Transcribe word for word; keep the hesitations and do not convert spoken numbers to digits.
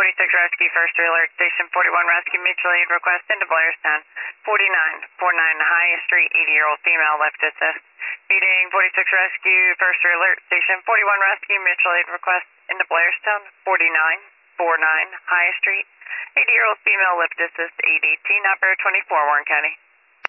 forty-six Rescue, first alert, Station forty-one Rescue, mutual aid request into Blairstown. forty-nine forty-nine High Street, eighty-year-old female left assist. Meeting forty-six Rescue, first alert, Station forty-one Rescue, mutual aid request into Blairstown. forty-nine forty-nine High Street, eighty-year-old female left assist, eight eighteen, operator twenty-four, Warren County.